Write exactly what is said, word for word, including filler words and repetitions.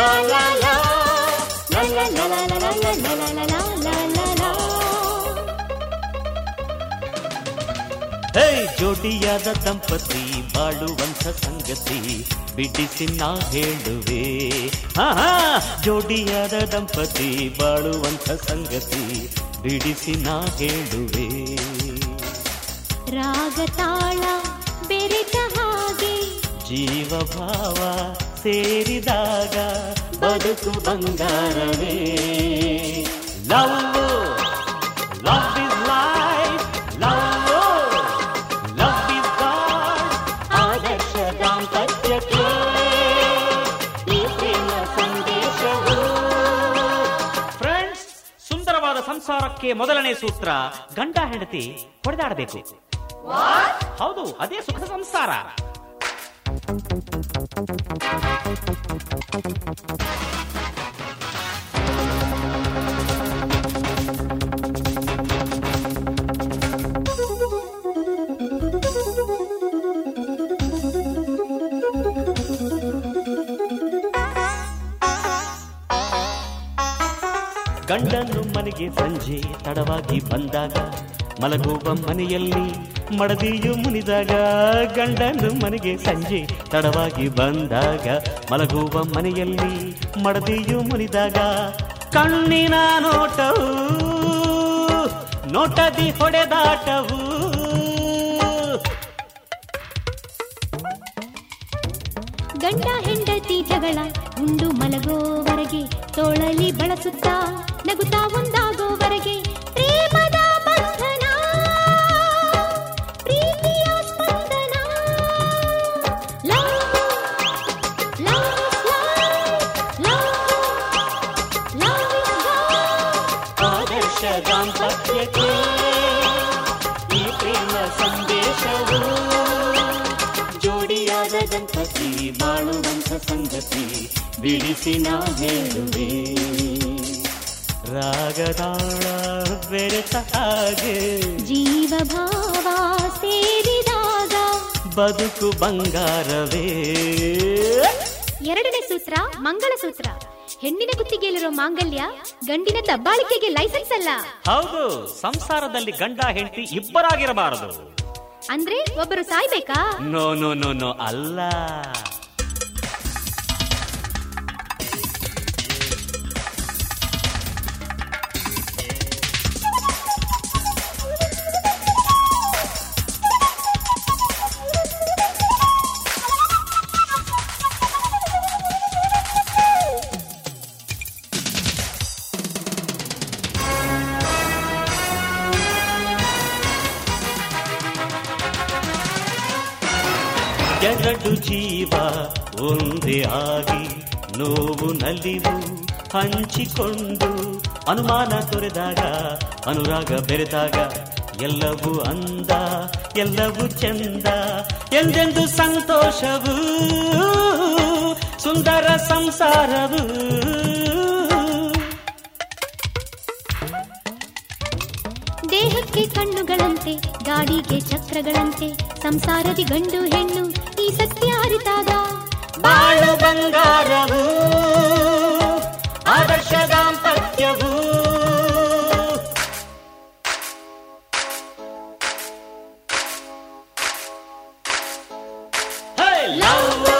ಲಾ ಲಾ ಲಾ ಲಾ ಲಾ ಲಾ ಲಾ ಲಾ ಲಾ ಲಾ ಲಾ ಲಾ ಲಾ. ಹೇ ಜೋಡಿಯಾದ ದಂಪತಿ ಬಾಳುವಂಥ ಸಂಗತಿ ಬಿಡಿಸಿ ನಾ ಹೇಳುವೆ. ಹಾ ಹಾ ಜೋಡಿಯಾದ ದಂಪತಿ ಬಾಳುವಂಥ ಸಂಗತಿ ಬಿಡಿಸಿ ನಾ ಹೇಳುವೆ. ರಾಗ ತಾಳ ಬೆರೆತ ಹಾಗೆ ಜೀವ ಭಾವ ಸೇರಿದಾಗ ಬದುಕು ಬಂಗಾರವೇ. Love love is life, love love is God. ಆದರ್ಶ ದಾಂಪತ್ಯಕ್ಕೆ ಈ ಪ್ರೇಮ ಸಂದೇಶವು. ಫ್ರೆಂಡ್ಸ್, ಸುಂದರವಾದ ಸಂಸಾರಕ್ಕೆ ಮೊದಲನೇ ಸೂತ್ರ ಗಂಡ ಹೆಂಡತಿ ಹೊಡೆದಾಡಬೇಕು. ಹೌದು, ಅದೇ ಸುಖ ಸಂಸಾರ. ಗಂಡನು ಮನೆಗೆ ಸಂಜೆ ತಡವಾಗಿ ಬಂದಾಗ, ಮಲಗುವ ಮನೆಯಲ್ಲಿ ಮಡದಿಯು ಮುನಿದಾಗ. ಗಂಡನು ಮನೆಗೆ ಸಂಜೆ ತಡವಾಗಿ ಬಂದಾಗ, ಮಲಗುವ ಮನೆಯಲ್ಲಿ ಮಡದಿಯು ಮುನಿದಾಗ. ಕಣ್ಣಿನ ನೋಟವು ನೋಟದಿ ಹೊಡೆದಾಟವು. ಗಂಡ ಹೆಂಡತಿ ಜಗಳ ಉಂಡು ಮಲಗೋವರೆಗೆ, ತೋಳಲಿ ಬಳಸುತ್ತಾ ನಗುತ್ತಾ ಒಂದಾಗೋವರೆಗೆ ಪ್ರೇಮದ ಬಂಧನ, ಪ್ರೀತಿಯ ಸ್ಪಂದನ. ಲವ್ ಲವ್ ಲವ್ ಲವ್ ಆದರ್ಶ ದಾಂಪತ್ಯಕ್ಕೆ ಈ ಪ್ರೇಮ ಸಂದೇಶವು. ಜೋಡಿಯಾದ ದಂಪತಿ ಬಾಳುವಂಥ ಸಂಗತಿ ಬಿಡಿಸಿ ನಾ ಹೇಳುವೆ. ರಾಗದಾಳ ಬೆರೆತ ಹಾಗೆ ಜೀವ ಭಾವ ಸೇರಿದಾಗ ಬದುಕು ಬಂಗಾರವೇ. ಎರಡನೇ ಸೂತ್ರ ಮಂಗಳಸೂತ್ರ. ಹೆಣ್ಣಿನ ಕುತ್ತಿಗೆಯಲ್ಲಿರೋ ಮಾಂಗಲ್ಯ ಗಂಡಿನ ದಬ್ಬಾಳಿಕೆಗೆ ಲೈಸೆನ್ಸ್ ಅಲ್ಲ. ಹೌದು, ಸಂಸಾರದಲ್ಲಿ ಗಂಡ ಹೆಂಡತಿ ಇಬ್ಬರಾಗಿರಬಾರದು. ಅಂದ್ರೆ ಒಬ್ಬರು ಸಾಯ್ಬೇಕಾ? ನೋ ನೋ ನೋ ನೋ ಅಲ್ಲ. ಎರಡು ಜೀವ ಒಂದೇ ಆಗಿ ನೋವು ನಲಿವು ಹಂಚಿಕೊಂಡು, ಅನುಮಾನ ತೊರೆದಾಗ ಅನುರಾಗ ಬೆರೆತಾಗ ಎಲ್ಲವೂ ಅಂದ ಎಲ್ಲವೂ ಚಂದ. ಎಂದೆಂದು ಸಂತೋಷವು ಸುಂದರ ಸಂಸಾರವು. ದೇಹಕ್ಕೆ ಕಣ್ಣುಗಳಂತೆ ಗಾಡಿಗೆ ಚಕ್ರಗಳಂತೆ, ಸಂಸಾರದಿ ಗಂಡು ಹೆಣ್ಣು ಈ ಸತ್ಯ ಅರಿತಾಗ ಬಾಳು ಬಂಗಾರವು. ಆದರ್ಶ ದಾಂಪತ್ಯವು. ಲವ್